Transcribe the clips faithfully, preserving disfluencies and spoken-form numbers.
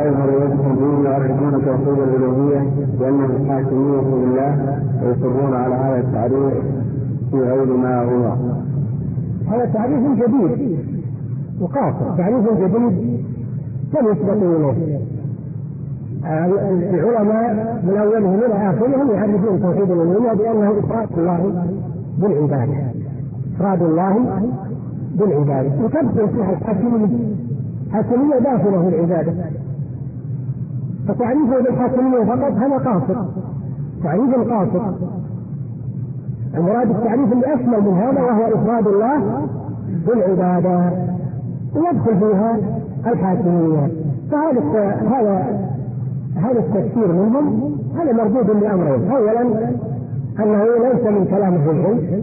يظهر وجه الدين يعرفون توحيد الالوهيه لانهم حاكمين لله ويصرون على هذا التعريف في غير ما هو. هذا تعريف جديد وقاصر، تعريف جديد لم يسبق اليه. العلماء من اولهم الى اخرهم يعرفون توحيد الالوهيه بانه افراد الله بالعباده، افراد الله بالعباده، وتدخل فيها الحاكميه، حاكميه داخله في العباده. فتعريفه بالحاكميه فقط هذا قاصر، تعريف قاصر. المراد التعريف اللي اشمل من هذا وهو افراد الله بالعباده ويدخل فيها الحاكميه. فهذا هذا هذا التفسير منهم هذا مردود لامرين: اولا انه ليس من كلام اهل العلم،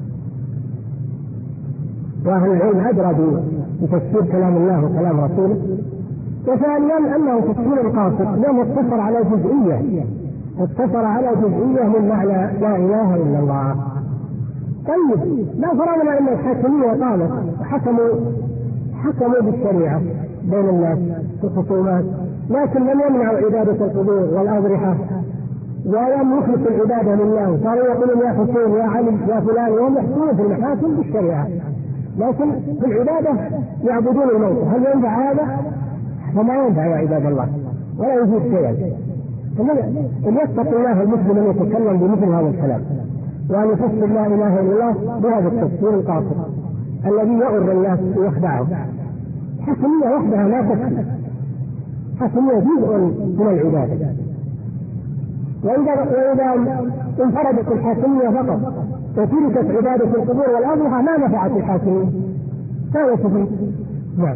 واهل العلم ادرى بتفسير كلام الله وكلام رسوله، وثانيا انه تفسير قاصر لانه اقتصر على جزئيه، اقتصر على جزئيه من معنى لا اله الا الله. طيب لا فرضنا ان الحاكميه قامت وحكموا حكموا بالشريعه بين الناس في الخصومات، لكن لم يمنعوا عباده القبور والاضرحه ولم يخلصوا العباده لله، صاروا يقولون يا حسين يا علي يا فلان، وهم يحكمون في المحاكم بالشريعه، لكن في العباده يعبدون الموت. هل ينفع هذا؟ فما ينفع يا عباد الله، ولا يجوز شيئا. ان يتقي الله المسلم ان يتكلم بمثل هذا الكلام وان يفسر لا اله الا الله بهذا التفسير القاصر الذي يغر الناس ويخدعهم. حاكميه وحدها لا تكفي، حاكميه جزء من العباده، واذا واذا انفردت الحاكميه فقط وتركت عباده القبور والاضرحه ما نفعت الحاكميه، كانت تفيد. نعم.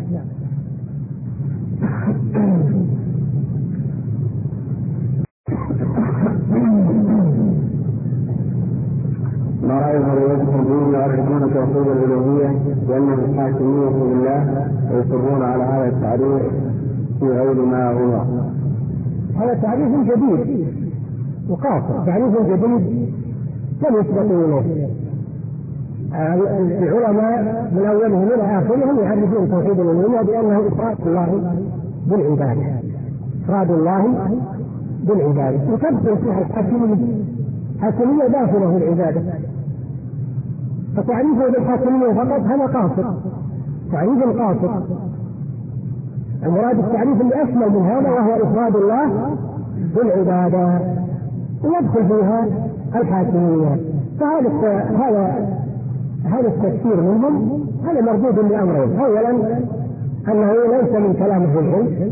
ما يظهر وجه الدين يعرفون توحيد الالوهيه لانهم حاكمين لله ويصرون على هذا التعريف في غير ما هو. هذا تعريف جديد وقاصر، تعريف جديد لم يسبق اليه. العلماء من اولهم الى اخرهم يعرفون توحيد الالوهيه بانه افراد الله بالعباده، افراد الله بالعباده، وتدخل فيها الحاكميه، حاكميه داخله في العباده. فتعريفه بالحاكميه فقط هذا قاصر، تعريف قاصر. المراد التعريف اللي اشمل من هذا وهو افراد الله بالعباده ويدخل فيها الحاكميه. فهذا هذا هذا التفسير منهم هذا مردود لامرين: اولا انه ليس من كلام اهل العلم،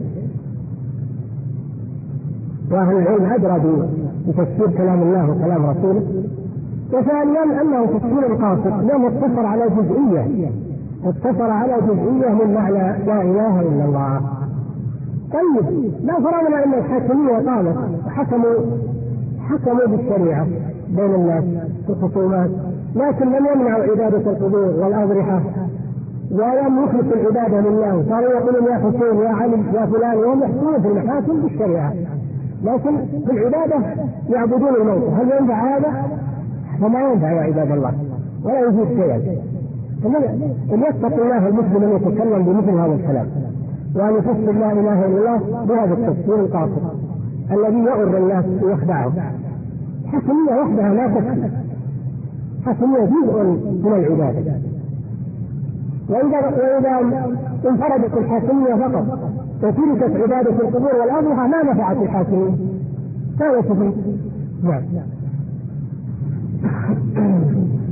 واهل العلم ادرى بتفسير كلام الله وكلام رسوله، وثانيا انه تفسير قاصر لانه اقتصر على جزئيه، اقتصر على جزئيه من معنى لا اله الا الله. طيب لا فرضنا ان الحاكميه قامت وحكموا حكموا بالشريعه بين الناس في الخصومات، لكن لم يمنعوا عباده القبور والاضرحه ولم يخلصوا العباده لله، صاروا يقولون يا حسين يا علي يا فلان، وهم يحكمون في المحاكم بالشريعه، لكن في العباده يعبدون الموت. هل ينفع هذا؟ فما ينفع يا عباد الله، ولا يجوز شيئا. ان يتقي الله المسلم ان يتكلم بمثل هذا الكلام وان يفسر لا اله الا الله بهذا التفسير القاصر الذي يغر الناس ويخدعهم. حاكميه وحدها لا تكفي، حاكميه جزء من العباده. واذا واذا انفردت الحاكميه فقط وتركت عباده القبور والاضرحه ما نفعت الحاكميه، كانت تفيد. نعم.